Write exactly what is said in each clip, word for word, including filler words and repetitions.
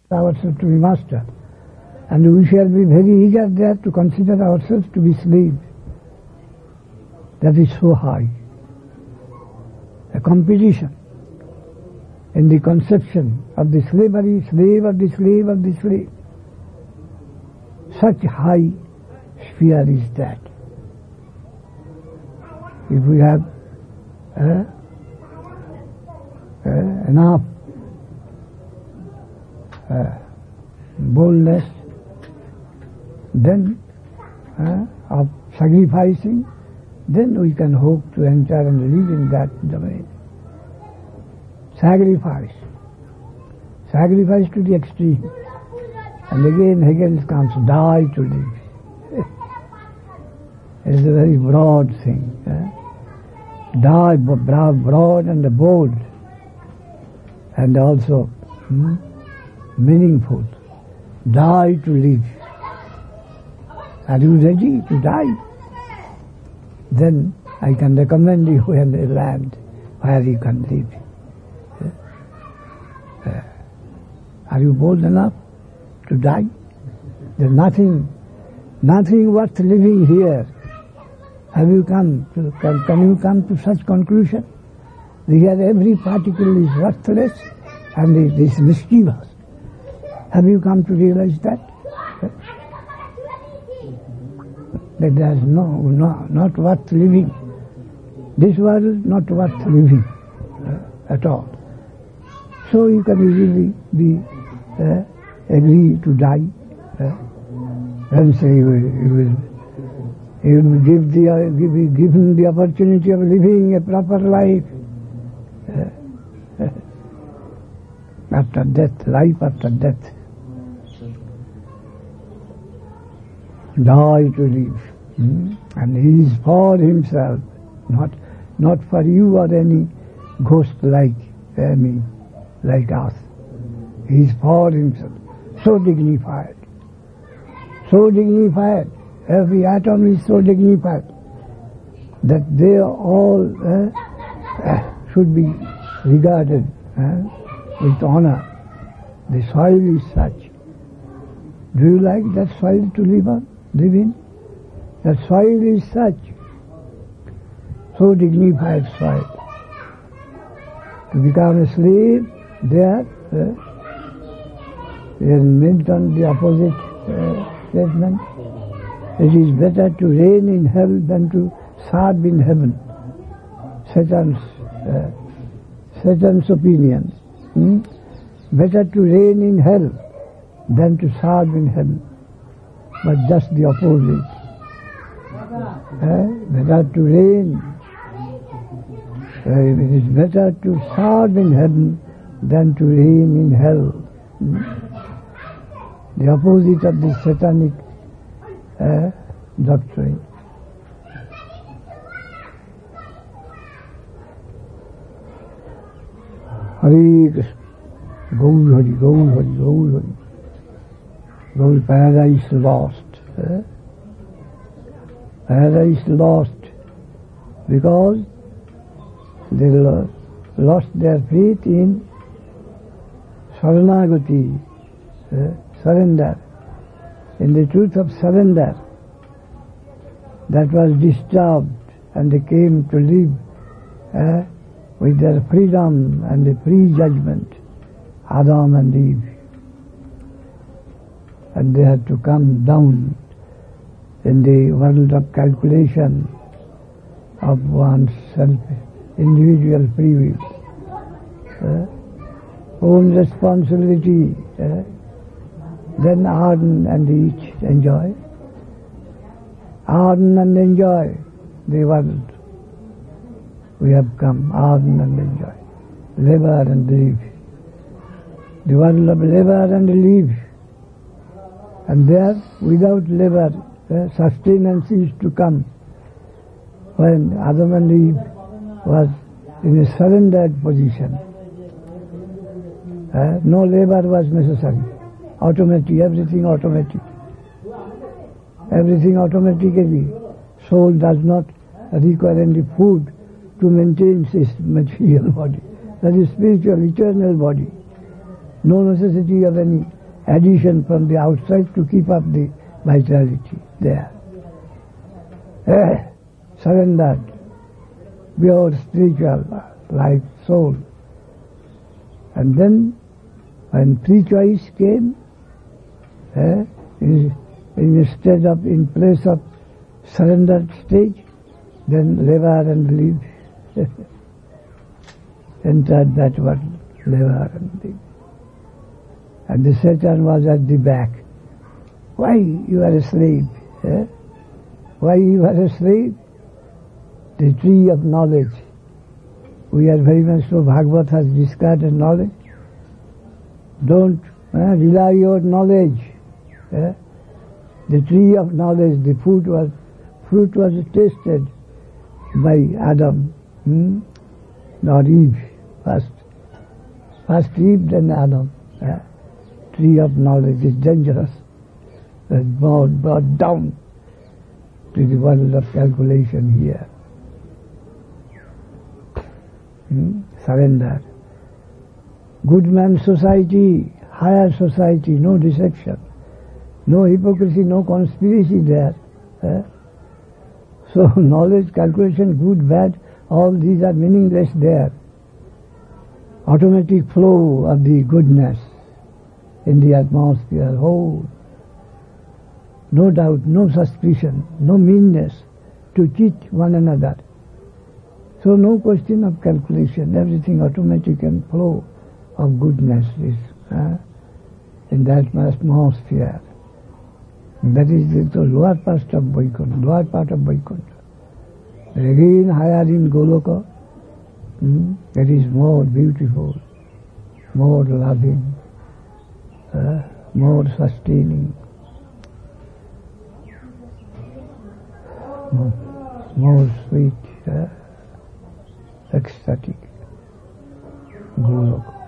ourselves to be master. And we shall be very eager there to consider ourselves to be slaves. That is so high. A competition in the conception of the slavery, slave of the slave of the slave. Such high sphere is that. If we have uh, uh, enough uh, boldness, then uh, of sacrificing, then we can hope to enter and live in that domain. Sacrifice. Sacrifice to the extreme. And again Hegel comes, die to live. It's a very broad thing. Eh? Die, broad and bold. And also hmm, meaningful. Die to live. Are you ready to die? Then I can recommend you a land where you can live. Uh, are you bold enough to die? There's nothing, nothing worth living here. Have you come to, can, can you come to such conclusion? Here every particle is worthless and it is mischievous. Have you come to realize that? That there is no, no, not worth living. This world is not worth living uh, at all. So you can easily be uh, agree to die uh, and say you will, you will, you will give the uh, give, give him the opportunity of living a proper life uh, uh, after death, life after death. Die to live. Hmm? And he is for himself, not not for you or any ghost like uh, me, like us. He is for himself. So dignified. So dignified. Every atom is so dignified that they all uh, uh, should be regarded uh, with honor. The soil is such. Do you like that soil to live on? Live in? The soil is such, so dignified soil. To become a slave there, uh, is meant on the opposite uh, statement. It is better to reign in hell than to serve in heaven. Satan's, uh, Satan's opinion. Hmm? Better to reign in hell than to serve in heaven. But just the opposite. Uh, better to reign. Uh, it is better to serve in heaven than to reign in hell. Hmm? The opposite of the satanic uh, doctrine. Hare Krishna. Gaur Hari, Gaur Hari, Gaur Hari. Gaur paradise lost. Eh? Paradise lost because they lost their faith in Saranagati, eh? surrender, in the truth of surrender. That was disturbed and they came to live eh? with their freedom and the free judgment, Adam and Eve. And they had to come down in the world of calculation of one's self, individual free will. Uh, own responsibility, uh, then earn and each enjoy. Earn and enjoy the world. We have come, earn and enjoy. Labor and live. The world of labor and live. And there, without labor, uh, sustenance is to come. When Adam and Eve was in a surrendered position, uh, no labor was necessary. Automatic, everything automatic. Everything automatically. Soul does not require any food to maintain its material body. That is spiritual, eternal body. No necessity of any addition from the outside to keep up the vitality there. Eh, surrendered, pure spiritual life, soul. And then when free choice came, eh, in, instead of, in place of surrendered stage, then lever and leave entered that word, lever and leave. And the Satan was at the back. Why you are a slave? Eh? Why you are a slave? The tree of knowledge. We are very much so, Bhagavad has discarded knowledge. Don't eh, rely on knowledge. Eh? The tree of knowledge, the fruit was, fruit was tasted by Adam, hmm? not Eve. First, first Eve, then Adam. Eh? Tree of knowledge is dangerous. It's brought, brought down to the world of calculation here. Hmm? Surrender. Good man society, higher society, no deception, no hypocrisy, no conspiracy there. Eh? So knowledge, calculation, good, bad, all these are meaningless there. Automatic flow of the goodness in the atmosphere, whole. No doubt, no suspicion, no meanness to cheat one another. So no question of calculation, everything automatic and flow of goodness is uh, in that atmosphere. That is the lower part of Vaikuntha, lower part of Vaikuntha. Again higher in Goloka, hmm, that is more beautiful, more loving, uh, more sustaining, more, more sweet, uh, ecstatic. Goloka.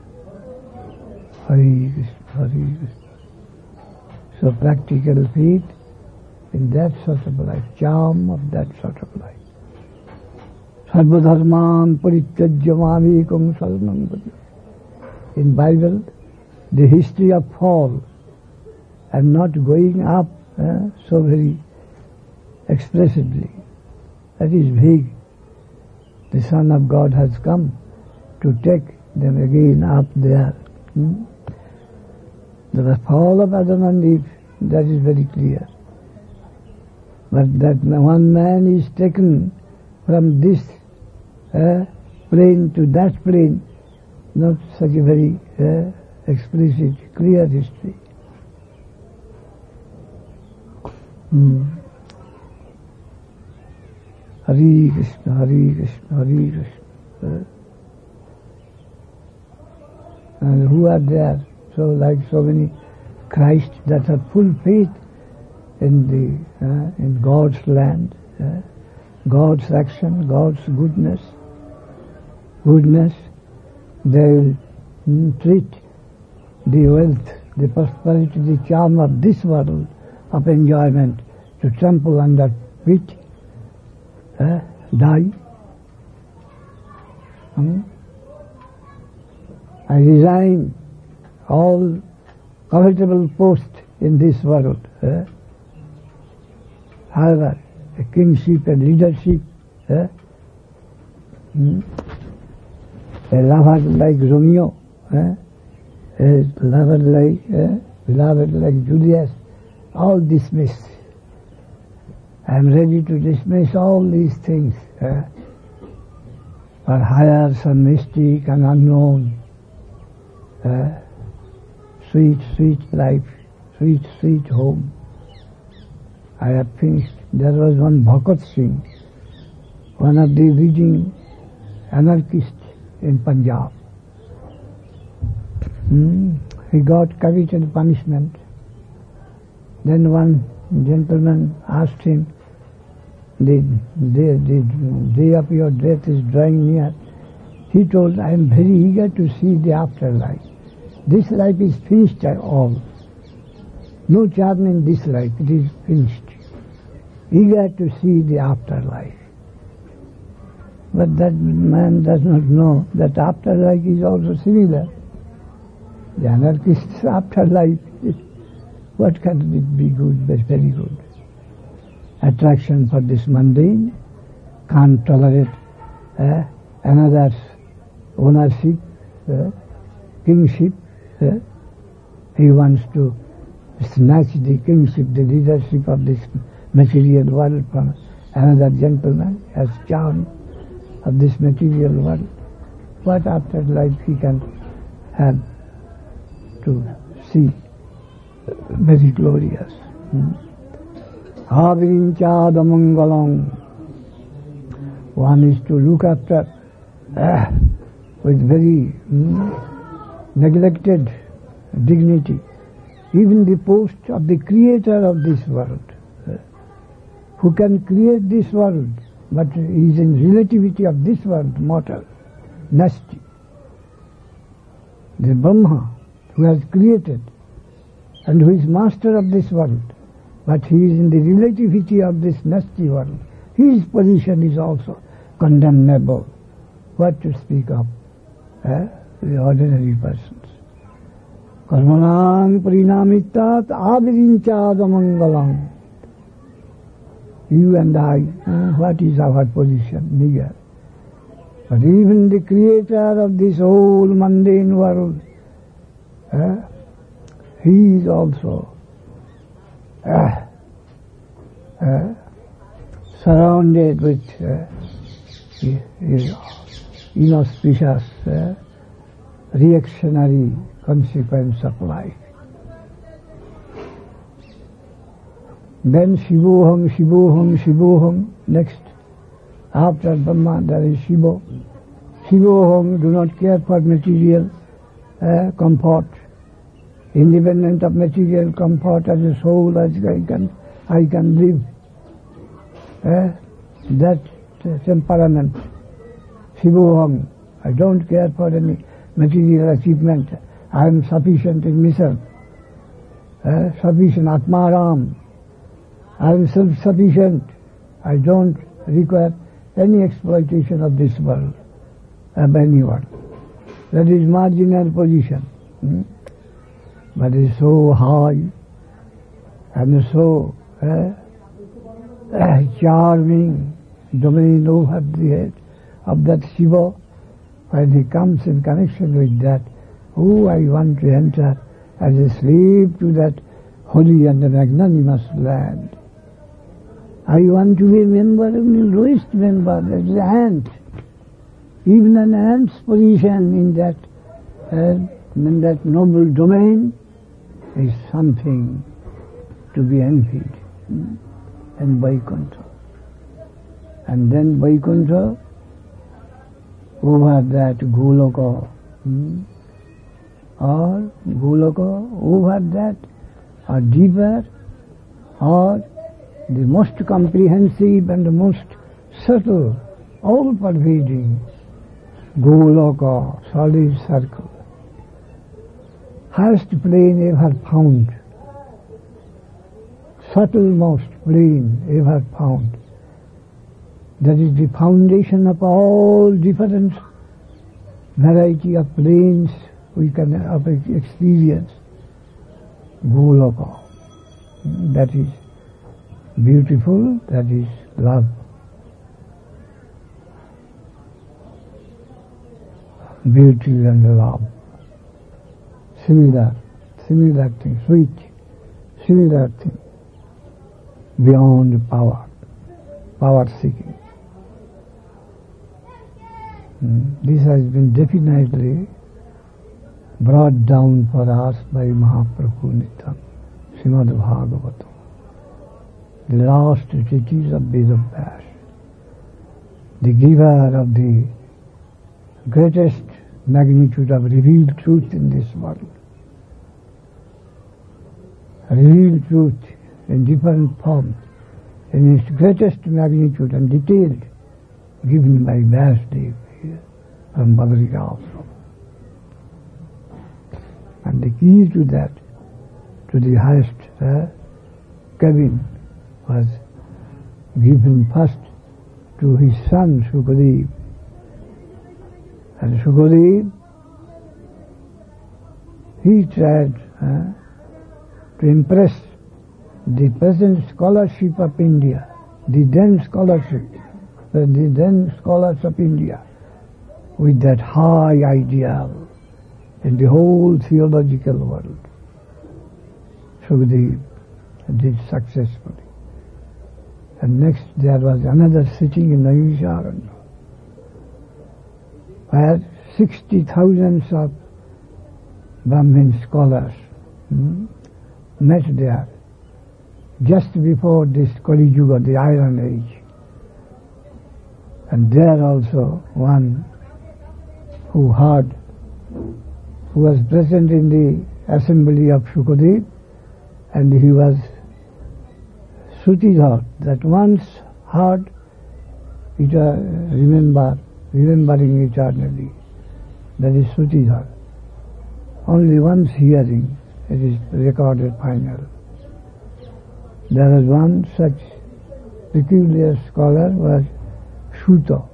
Hari Krishna, Hari Krishna. So practical faith in that sort of life, charm of that sort of life. Sarvadharman parityajya mamekam saranam vraja. In Bible, the history of fall and not going up eh, so very expressively, that is vague. The Son of God has come to take them again up there. Hmm? The fall of Adam and Eve, that is very clear. But that one man is taken from this uh, plane to that plane, not such a very uh, explicit, clear history. Hmm. Hari Krishna, Hari Krishna, Hari Krishna. Uh, and who are there? So like so many Christ that have full faith in the uh, in God's land, uh, God's action, God's goodness, goodness. They will mm, treat the wealth, the prosperity, the charm of this world of enjoyment to trample under feet, uh, die. Hmm? I resign all comfortable post in this world. Eh? However, a kingship and leadership, eh? hmm? a lover like Romeo, eh? a lover like, eh? beloved like Julius, all dismiss. I am ready to dismiss all these things eh? for higher, some mystic and unknown. Eh? Sweet, sweet life, sweet, sweet home. I have finished. There was one Bhagat Singh, one of the leading anarchists in Punjab. Hmm. He got capital punishment. Then one gentleman asked him, the day, the day of your death is drawing near. He told, I am very eager to see the afterlife. This life is finished all. No charm in this life, it is finished. Eager to see the afterlife. But that man does not know that afterlife is also similar. The anarchist's afterlife, what can it be good, but very good. Attraction for this mundane, can't tolerate uh, another's ownership, uh, kingship. Uh, he wants to snatch the kingship, the leadership of this material world from another gentleman, as charm of this material world. What afterlife he can have to see? Very glorious. Avirinchadamangalam. One is to look after uh, with very mm, neglected dignity even the post of the creator of this world, uh, who can create this world, but is in relativity of this world mortal, nasty. The Brahma, who has created and who is master of this world, but he is in the relativity of this nasty world. His position is also condemnable. What to speak of eh? the ordinary persons. Karmanang parinamitat avirinchadamangalam. You and I, eh? what is our position? Meager. But even the creator of this whole mundane world, eh? he is also uh, uh, surrounded with uh, inauspicious uh, reactionary consequence of life. Then Shivoham, Shivoham, Shivoham. Next, after Brahma, there is Shivo. Shivoham, do not care for material uh, comfort. Independent of material comfort as a soul, as I can, I can live. Eh? That uh, temperament, Shivoham, I don't care for any material achievement. I am sufficient in myself. Eh? Sufficient, Atmaram. I am self-sufficient. I don't require any exploitation of this world, of anyone. That is marginal position. Hmm? But it's so high and so uh, uh, charming, domain over the head of that Shiva. When he comes in connection with that, oh, I want to enter as a slave to that holy and magnanimous land. I want to be a member, even the lowest member, that is an ant. Even an ant's position in that, uh, in that noble domain is something to be envied. Hmm? And Vaikuntha. And then Vaikuntha, over that Goloka, hmm? or Goloka, over that, or deeper, or the most comprehensive and the most subtle, all-pervading Goloka, solid circle. Highest plane ever found, subtlemost plane ever found. That is the foundation of all different variety of planes we can of experience. Goloka. That is beautiful, that is love. Beauty and love. Similar, similar thing, sweet, similar thing, beyond power, power seeking. Mm. This has been definitely brought down for us by Mahaprabhu Nitya, Srimad Bhagavatam, the last treatise of Vedavyas, the giver of the greatest magnitude of revealed truth in this world. Revealed truth in different forms, in its greatest magnitude and detailed, given by Vyasdev here from Badrikashram. And the key to that, to the highest uh, cabin, was given first to his son Shukadev. And Shukadev he tried uh, to impress the present scholarship of India, the then scholarship, uh, the then scholars of India, with that high ideal in the whole theological world. Shukdev did successfully. And next there was another sitting in Naimisharanya, where sixty thousands of Brahmin scholars hmm, met there just before this Kali Yuga, the Iron Age. And there also one who heard, who was present in the assembly of Shukadev, and he was Sutidhar, that once heard, it, uh, remember, remembering eternally. That is Sutidhar. Only once hearing, it is recorded final. There was one such peculiar scholar, was Shuta,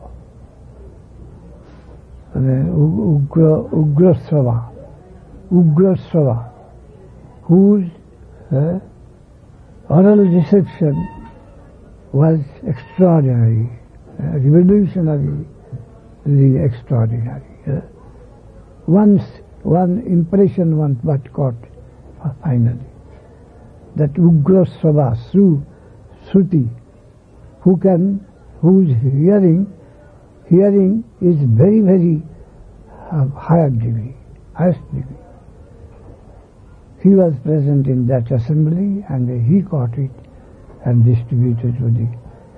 Ugra, Ugrasrava, Ugrasrava, whose uh, oral reception was extraordinary, uh, revolutionary, really extraordinary. Uh, once one impression one but caught uh, finally, that Ugrasrava, Sru, Sruti, who can, whose hearing, hearing is very, very uh, higher degree, highest degree. He was present in that assembly and he caught it and distributed to the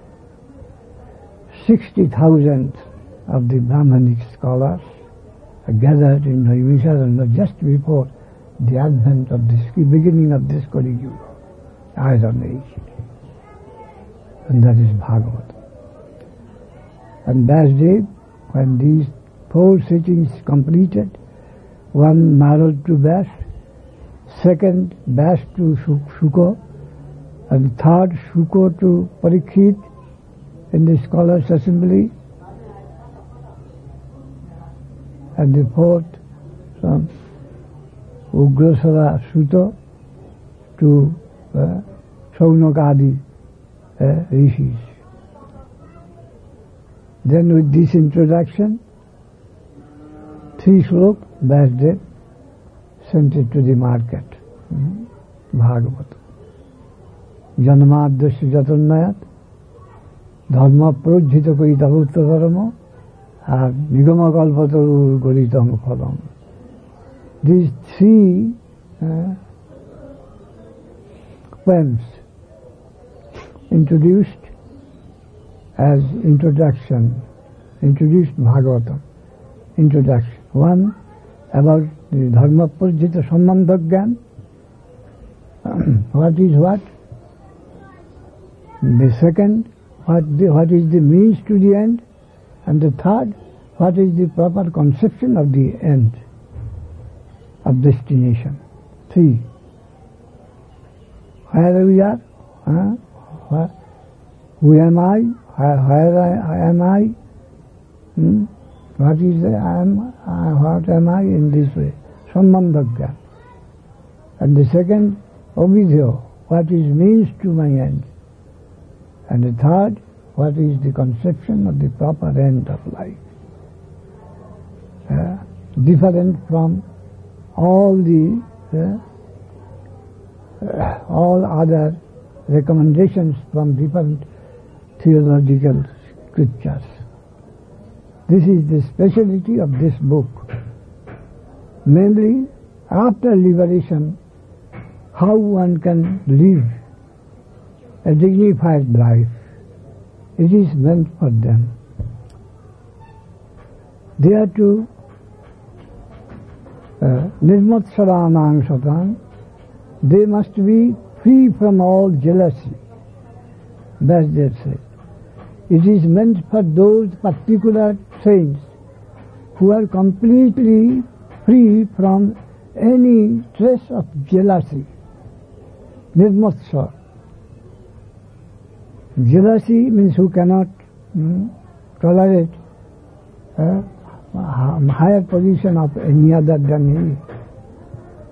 sixty thousand of the Brahmanic scholars gathered in Naimisharanya just before the advent of this, beginning of this Kali Yuga, Iron Age. And that is Bhagavad. And Vyasdev, when these four sittings completed, one Narad to Vyas, second Vyas to Shuka, and third Shuka to Parikshit in the scholars' assembly, and the fourth from Ugrasrava Sutta to uh, Saunakadi uh, rishis. Then with this introduction, three slok, Vyasdev sent it to the market. Hmm? Bhagavad. Janmadasya Jatannayat, Dharma Projhita Koita Uttakarama, and Nigama Kalpataru Goritam Phalam. These three uh, poems introduced as introduction, introduced Bhagavatam, introduction. One about the Dharma Projhita Sambandhagyan, what is what? The second, what, the, what is the means to the end? And the third, what is the proper conception of the end, of destination? Three. Where we are? Huh? Where, who am I? Where, where I, am I? Hmm? What is the I am? Uh, what am I in this way? Sambandhagya. And the second, Abhidhyo, what is means to my end? And the third, what is the conception of the proper end of life? Uh, different from all the uh, uh, all other recommendations from different theological scriptures. This is the speciality of this book. Mainly, after liberation, how one can live a dignified life. It is meant for them. They are to nirmatsaranang satang, they must be free from all jealousy. Vyasdev said. It is meant for those particular saints who are completely free from any trace of jealousy. Nirmatsara. Jealousy means who cannot hmm, tolerate uh, higher position of any other than he.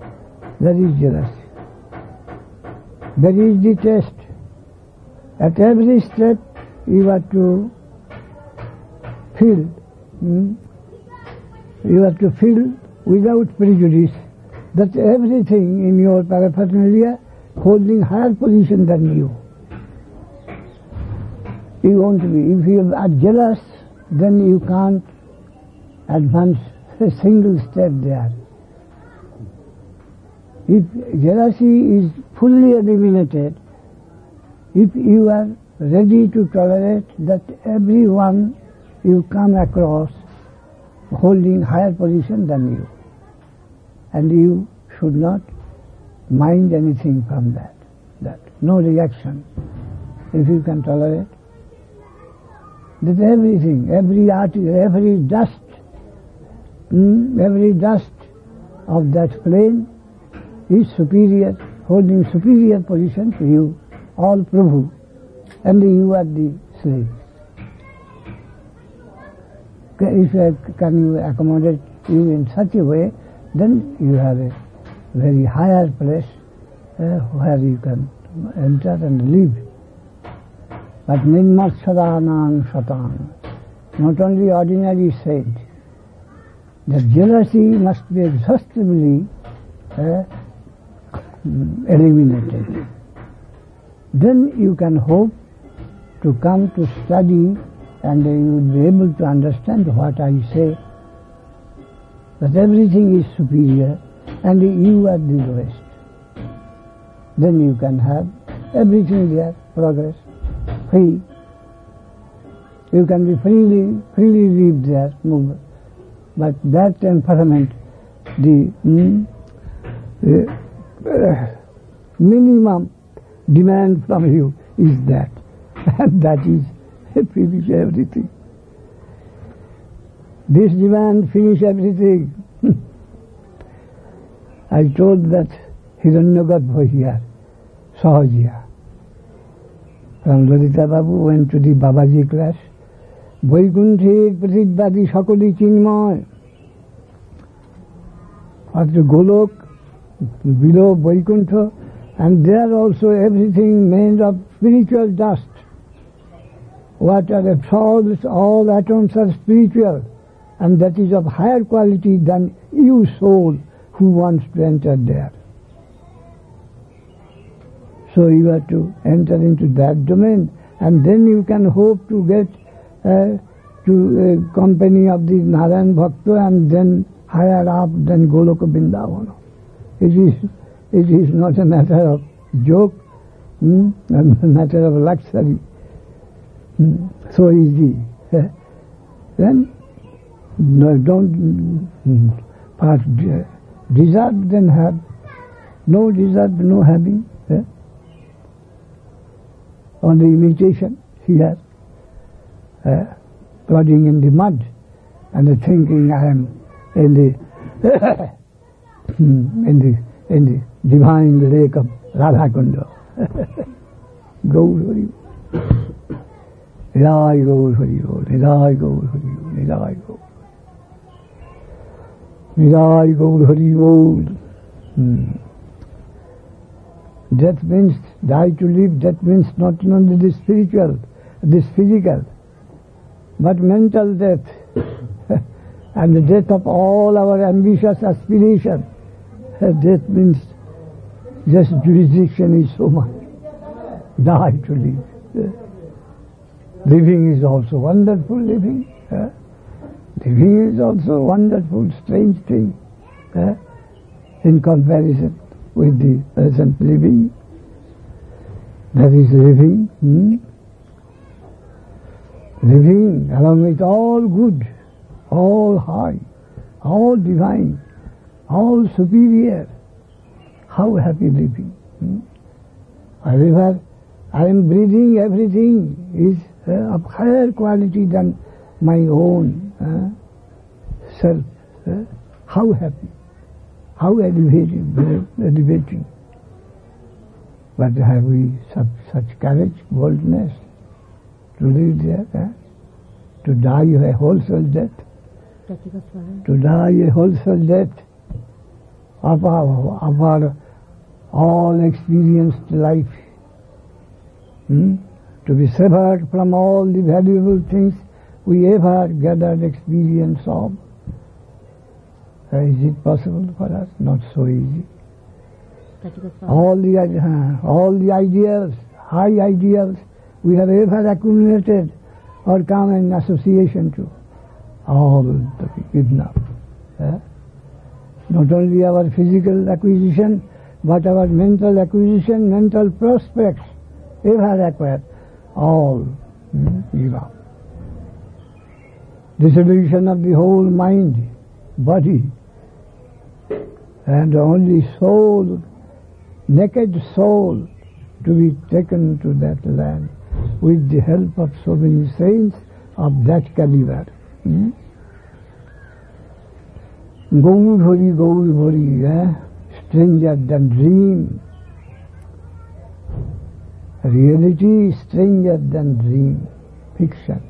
That is jealousy. That is the test. At every step you have to feel, hmm? you have to feel without prejudice that everything in your paraphernalia holding higher position than you. You want to be. If you are jealous, then you can't advance a single step there. If jealousy is fully eliminated, if you are ready to tolerate that everyone you come across holding higher position than you, and you should not mind anything from that, that no reaction, if you can tolerate, that everything, every article, every dust, mm, every dust of that plane is superior, holding superior position to you, all Prabhu, and you are the slave. If uh, can you accommodate you in such a way, then you have a very higher place uh, where you can enter and live. But Ninmatsadanang Satang, not only ordinary saint, the jealousy must be exhaustively uh, eliminated. Then you can hope to come to study and you will be able to understand what I say, that everything is superior and you are the lowest. Then you can have everything there, progress, free. You can be freely, freely live there, move. But that temperament, the, mm, the uh, minimum demand from you is that. And that is finish everything. This demand finish everything. I told that Hiranyagarbha here, Sahajiya. From Lalita Babu went to the Babaji class. Vaikunthe Pratidvadi Sakali Chinmay. At the Golok, below Vaikuntha, and there also everything made of spiritual dust. Water absorbs, all atoms are spiritual, and that is of higher quality than you soul who wants to enter there. So you have to enter into that domain, and then you can hope to get uh, to uh, company of the Narayan Bhakta, and then higher up than Goloka Vrindavan. It is, it is not a matter of joke, hmm? a matter of luxury. Hmm. So easy. Eh? Then no, don't hmm, part uh, deserve, then have. No deserve, no having. Eh? On the imitation here, uh, plodding in the mud, and the thinking I am in the in the in the divine lake of Radha Kunda. Gaur Hari Nidai Gaur Hari Nidai Gaur Hari Nidai Gaur Nidai Gaur Hari. Death means die to live. Death means not only the spiritual, this physical, but mental death, and the death of all our ambitious aspiration. Death means just jurisdiction is so much. Die to live. Living is also wonderful. Living, living is also a wonderful, strange thing in comparison with the present living. That is living. Hmm? Living along with all good, all high, all divine, all superior. How happy living. Hmm? However, I am breathing, everything is uh, of higher quality than my own uh, self. Uh, how happy. How elevating, elevating. But have we such, such courage, boldness to live there, eh? To die a wholesale death? To die a wholesale death? of our, of our all experienced life. Hmm? To be severed from all the valuable things we ever gathered experience of. Uh, is it possible for us? Not so easy. All the, uh, all the ideals, high ideals we have ever accumulated or come in association to, all to be given up. Uh, not only our physical acquisition, but our mental acquisition, mental prospects, ever acquired, all mm, give up. Dissolution of the whole mind, body, and only soul, naked soul, to be taken to that land with the help of so many saints of that caliber. Hmm? Gaur Hari, Gaur Hari, eh? Stranger than dream. Reality stranger than dream. Fiction.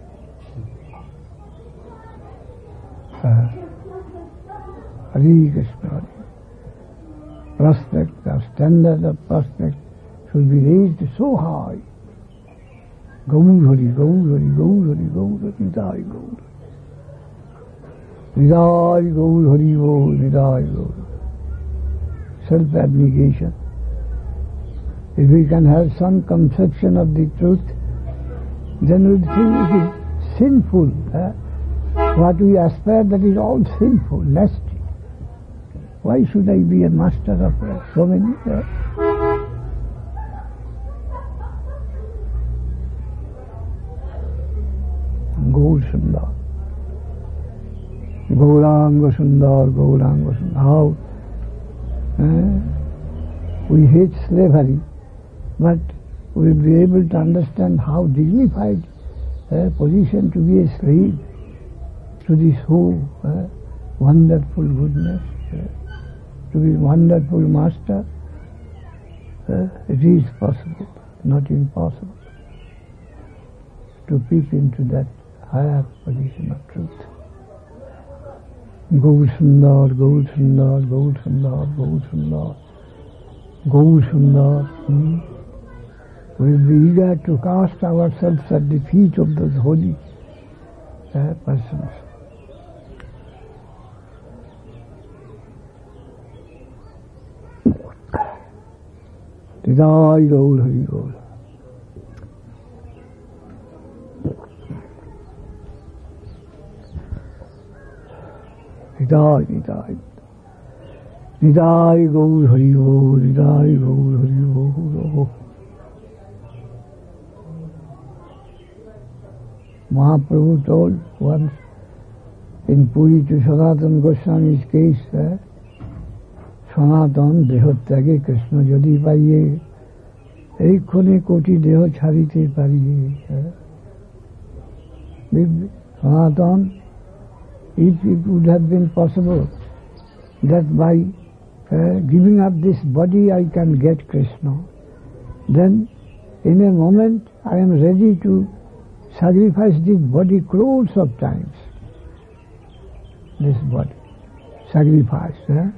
Uh, Hare Krishna. Prospect, the standard of prospect should be raised so high. Gaur Hari, Gaur Hari, Gaur Hari, Gaur Hari, Nidai Gaur. Nidai Gaur Hari Gaur, Nidai Gaur. Self-abnegation. If we can have some conception of the truth, then we think it is sinful. Eh? What we aspire, that is all sinful, nasty. Why should I be a master of uh, so many? Uh, Gaur Sundar. Gauranga Sundar, Gauranga Sundar. How? Uh, we hate slavery, but we will be able to understand how dignified uh, position to be a slave to this whole uh, wonderful goodness. Uh, to be wonderful master, uh, it is possible, not impossible, to peep into that higher position of truth. Gaur Sundar, Gaur Sundar, Gaur Sundar, Gaur Sundar, Gaur Sundar. Hmm? We will be eager to cast ourselves at the feet of those holy uh, persons. Nidai Gaur Hari Gaur. Nidai, Nidai. Nidai Gaur Hari Gaur, Nidai Gaur Hari Gaur. Mahaprabhu told once in Puri to Sanatana Goswami's case, eh, সনাতন দেহ ত্যাগে কৃষ্ণ যদি পাইয়ে এই ক্ষণে কোটি দেহ ছাড়িতে পারিয়ে সনাতন, if it would have been possible that by uh, giving up this body I can get Krishna, then in a moment I am ready to sacrifice this body crores of times. This body sacrifice. Eh?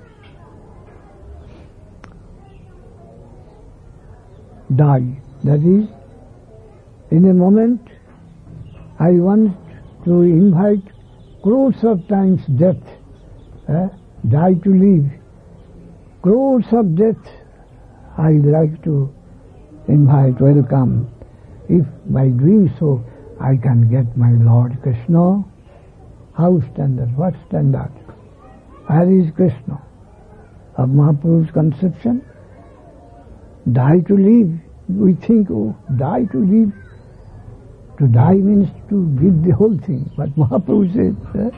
Die. That is, in a moment, I want to invite crores of times death. Eh? Die to live. Crores of death I like to invite, welcome. If by doing so I can get my Lord Krishna, how standard? What standard? Where is Krishna? Of Mahaprabhu's conception? Die to live. We think, oh, die to live. To die means to give the whole thing. But Mahaprabhu said, eh?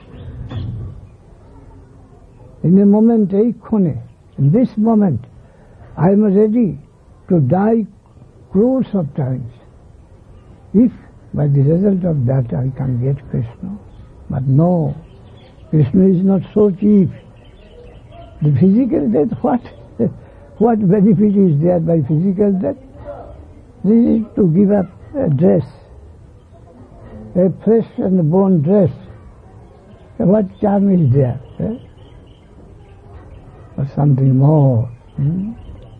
in a moment, eikhone, in this moment, I am ready to die crores of times. If by the result of that I can get Krishna. But no, Krishna is not so cheap. The physical death, what? What benefit is there by physical death? This is to give up a dress, a flesh and bone dress. What charm is there? Eh? for something more. Hmm?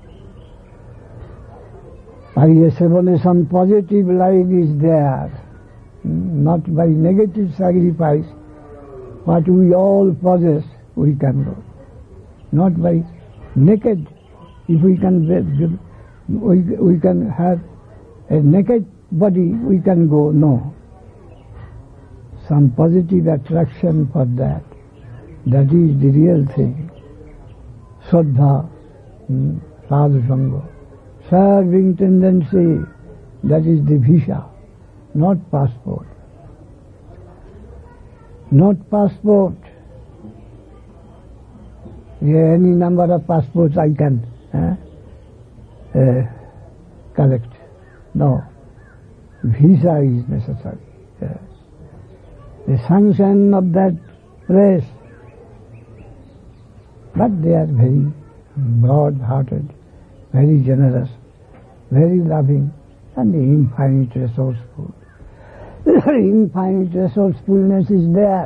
By a some positive life is there, hmm? Not by negative sacrifice. What we all possess, we can go. Not by naked. If we can, we, we can have a naked body, we can go. No. Some positive attraction for that. That is the real thing. Shraddha, hmm, sadhusanga. Serving tendency, that is the visa, not passport. Not passport. Yeah, any number of passports I can eh, uh, collect. No. Visa is necessary. Yes. The sanction of that place. But they are very broad-hearted, very generous, very loving, and infinite resourceful. Infinite resourcefulness is there.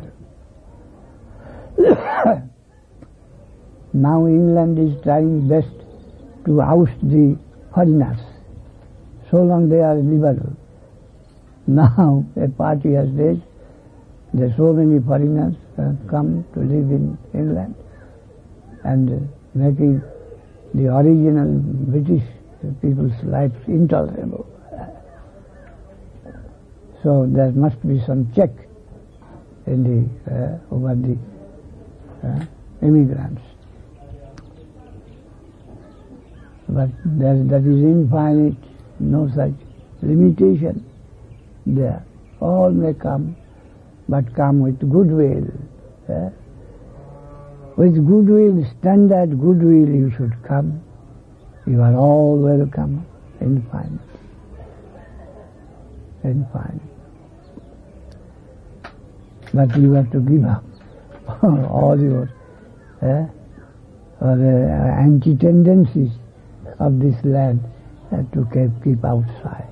Now England is trying best to oust the foreigners, so long they are liberal. Now a party has raised, there are so many foreigners have come to live in England and making the original British people's lives intolerable. So there must be some check in the uh, over the uh, immigrants. But there, that is infinite, no such limitation there. All may come, but come with goodwill. Uh, with goodwill, standard goodwill you should come. You are all welcome, infinite. Infinite. But you have to give up all your eh, or, uh, anti-tendencies of this land uh, to keep, keep outside.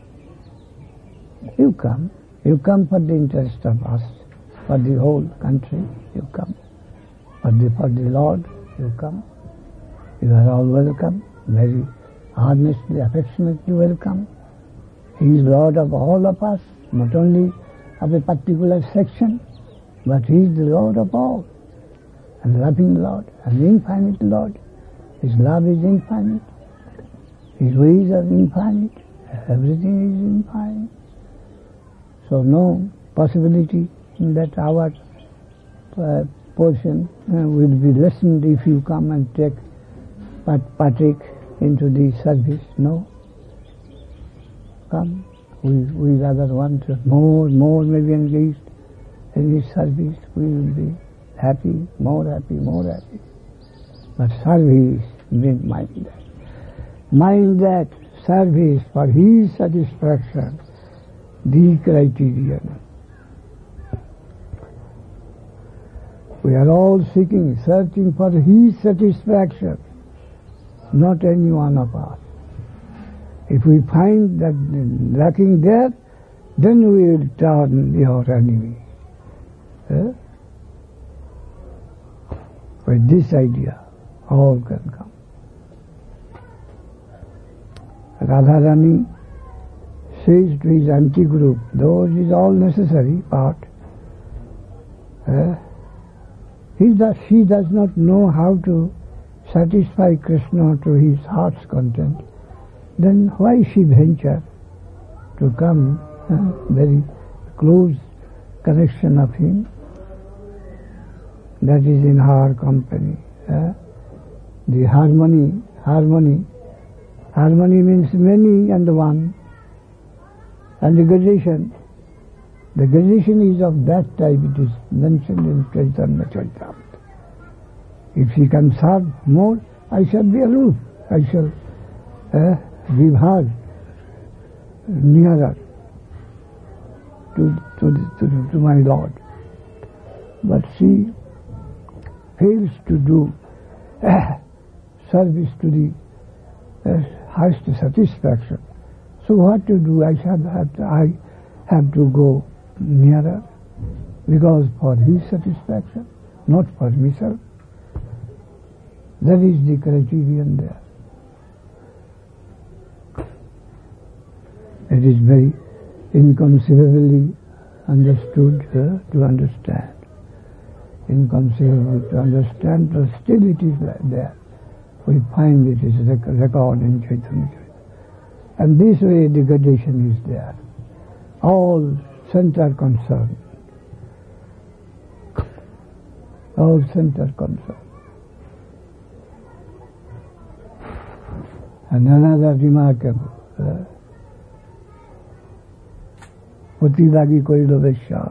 You come. You come for the interest of us, for the whole country, you come. For the, for the Lord, you come. You are all welcome, very earnestly, affectionately welcome. He is Lord of all of us, not only of a particular section, but He is the Lord of all, and loving Lord, and infinite Lord. His love is infinite. His ways are infinite. Everything is infinite. So no possibility that our uh, portion uh, will be lessened if you come and take part, partake into the service. No. Come. We, we rather want more, more may be engaged in His service. We will be happy, more happy, more happy. But service, mind that. Mind that service for His satisfaction, the criterion. We are all seeking, searching for His satisfaction, not any one of us. If we find that lacking there, then we will turn your enemy. Eh? With this idea, all can come. Radharani says to his anti-group, though it is all necessary part, eh? he does, she does not know how to satisfy Krishna to his heart's content. Then why she venture to come uh, very close connection of him? That is in her company. Uh, the harmony, harmony, harmony means many and one. And the gradation, the gradation is of that type. It is mentioned in Chaitanya Charitamrita. If she can serve more, I shall be aloof. I shall uh, give her nearer to, to, to, to my Lord. But she fails to do uh, service to the uh, highest satisfaction. So what to do? I shall have to, I have to go nearer, because for His satisfaction, not for myself. That is the criterion there. It is very inconceivably understood uh, to understand. Inconceivable to understand, but still it is there. We find it is rec- record in Chaitanya. And this way the gradation is there. All center concern. All center concern. And another remarkable, uh, Putilagi Koilo Vishya.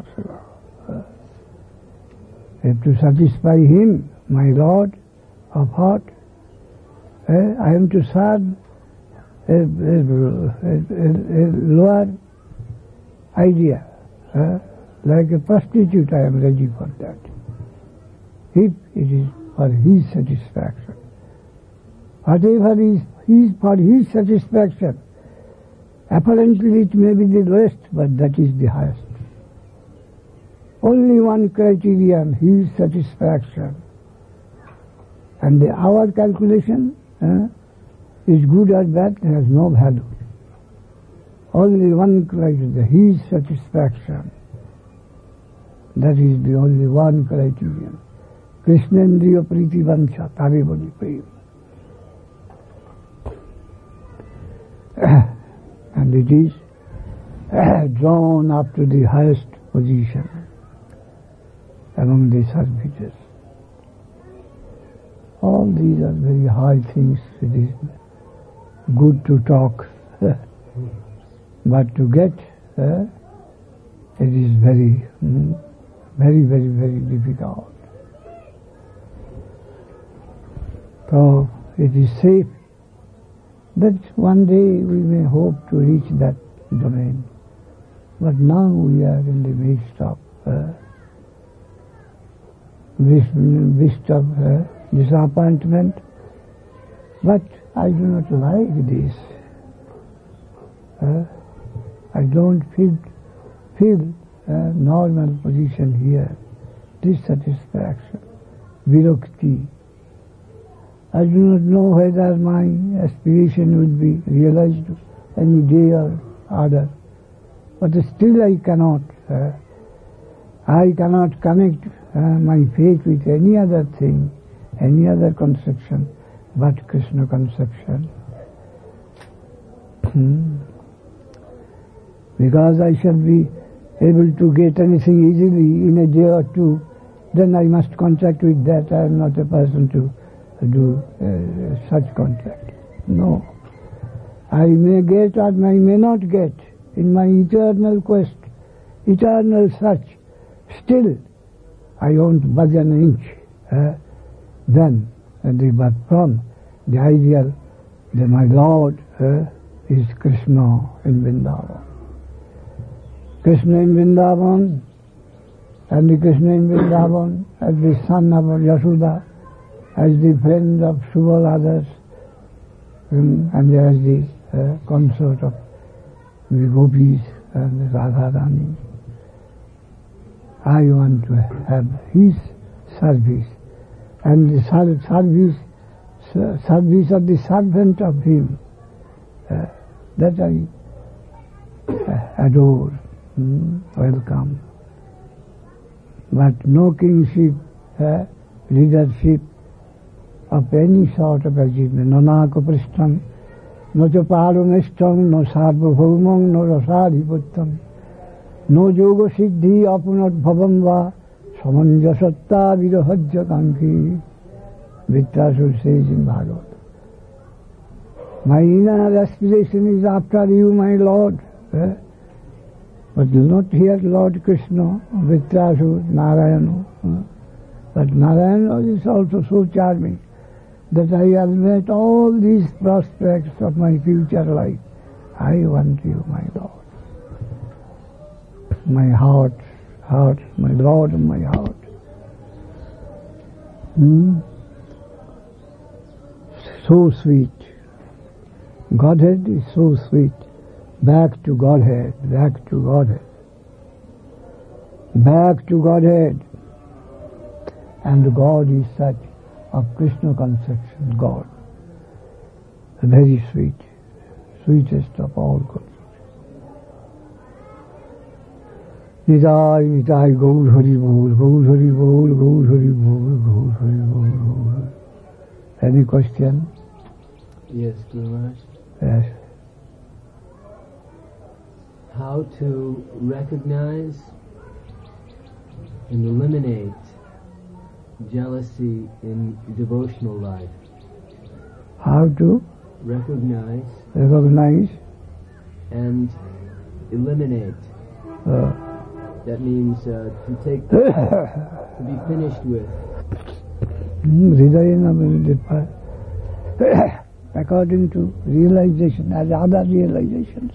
If to satisfy him, my Lord of heart, eh, I am to serve a, a, a, a lower idea. Eh, like a prostitute, I am ready for that. If it is for his satisfaction. Whatever is his, for his satisfaction, apparently it may be the lowest, but that is the highest. Only one criterion, his satisfaction. And the, our calculation uh, is good or bad, has no value. Only one criteria, his satisfaction. That is the only one criterion. Krishnendriya priti vancha taribodi prem. And it is uh, drawn up to the highest position among the servitors. All these are very high things. It is good to talk, but to get uh, it is very, mm, very, very, very difficult. So it is safe that one day we may hope to reach that domain. But now we are in the midst of uh, midst of uh, disappointment. But I do not like this. Uh, I don't feel feel a normal position here. Dissatisfaction, virakti. I do not know whether my aspiration will be realized any day or other. But still I cannot. Uh, I cannot connect uh, my faith with any other thing, any other conception, but Krishna conception. Hmm. Because I shall be able to get anything easily in a day or two, then I must contract with that. I am not a person to do uh, such contract. No. I may get or I may not get in my eternal quest, eternal search. Still, I won't budge an inch. Uh, then, uh, the, but from the ideal that my Lord uh, is Krishna in Vrindavan. Krishna in Vrindavan, and the Krishna in Vrindavan as the son of Yashoda, as the friend of Subaladas, um, and as the uh, consort of the Gopis and Radharani. I want to have his service, and the service, service of the servant of him, uh, that I uh, adore, mm, welcome. But no kingship, uh, leadership of any sort of achievement, no nakaprishtam, no chaparumishtam, no sarvabhaumam, no rasadhiputtam, no yoga siddhi apunat bhavam va samanjasatta virahajya kanki. Vitrasur says in Bhagavad. My inner aspiration is after you, my Lord. Eh? But do not hear Lord Krishna, Vitrasur, Narayana. Eh? But Narayana is also so charming that I have met all these prospects of my future life. I want you, my Lord. My heart, heart, my Lord and my heart. Hmm? So sweet. Godhead is so sweet. Back to Godhead, back to Godhead. Back to Godhead. And God is such of Krishna conception, God. Very sweet, sweetest of all conceptions. Nitai, Nitai, Gaur Hari Bol, Gaur Hari Bol, Gaur Hari Bol, Gaur Hari Bol, Gaur Hari. Any question? Yes, Guru Maharaj. Yes. How to recognize and eliminate jealousy in devotional life? How to recognize, recognize and eliminate. Uh, that means uh, to take, to be finished with. According to realization, as other realizations.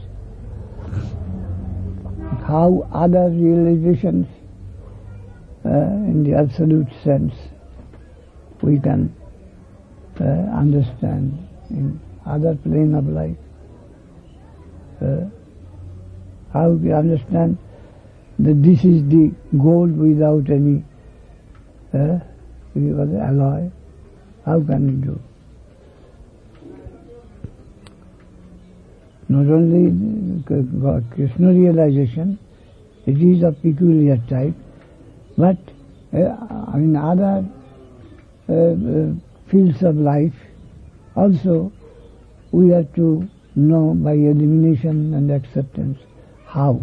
How other realizations, uh, in the absolute sense, we can uh, understand in other plane of life. Uh, how we understand that this is the gold without any uh, alloy. How can we do? Not only Krishna realization, it is of peculiar type, but uh, in other uh, uh, fields of life also we have to know by elimination and acceptance how.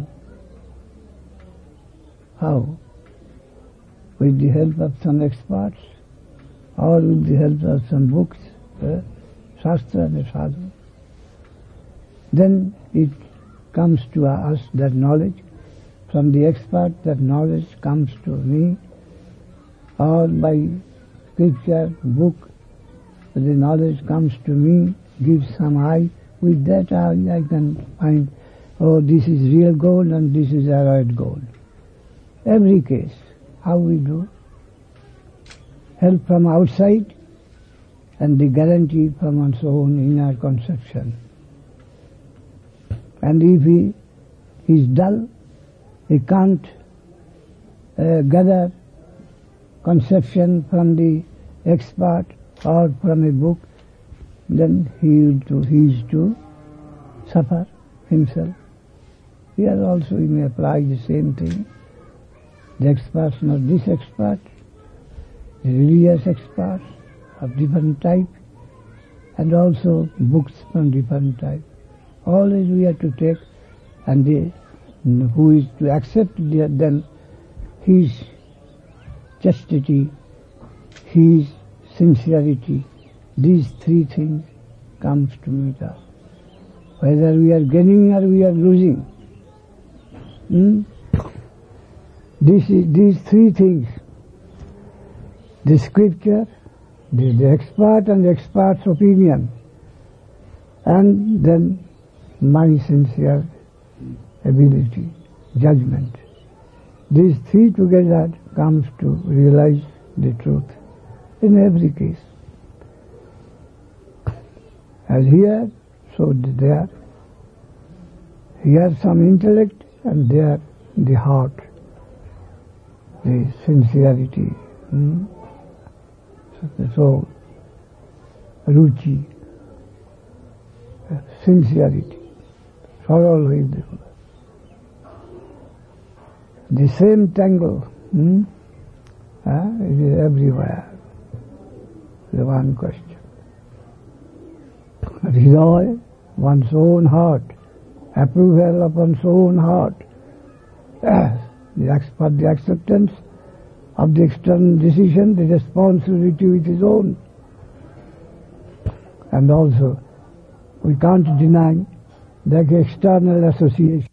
How? With the help of some experts or with the help of some books, uh, Shastra and Sadhu. Then it comes to us, that knowledge. From the expert, that knowledge comes to me, or by scripture, book, the knowledge comes to me, gives some eye. With that eye I can find, oh, this is real gold and this is alloyed gold. Every case, how we do? Help from outside and the guarantee from one's own inner conception. And if he is dull, he can't uh, gather conception from the expert or from a book, then he is to, he is to suffer himself. Here also he may apply the same thing. The experts, not this expert, the religious experts of different type, and also books from different type. Always we have to take, and the, who is to accept the, then his chastity, his sincerity, these three things comes to meet us. Whether we are gaining or we are losing. Hmm? This is, these three things, the scripture, the, the expert and the expert's opinion, and then my sincere ability, judgment. These three together comes to realize the truth in every case. As here, so there. Here some intellect and there the heart, the sincerity, hmm? the soul, ruchi, sincerity. Sorrow is the same tangle, hmm? uh, it is everywhere. The one question. Hridaya, one's own heart, approval of one's own heart, the, expert, the acceptance of the external decision, the responsibility with his own. And also, we can't deny that external association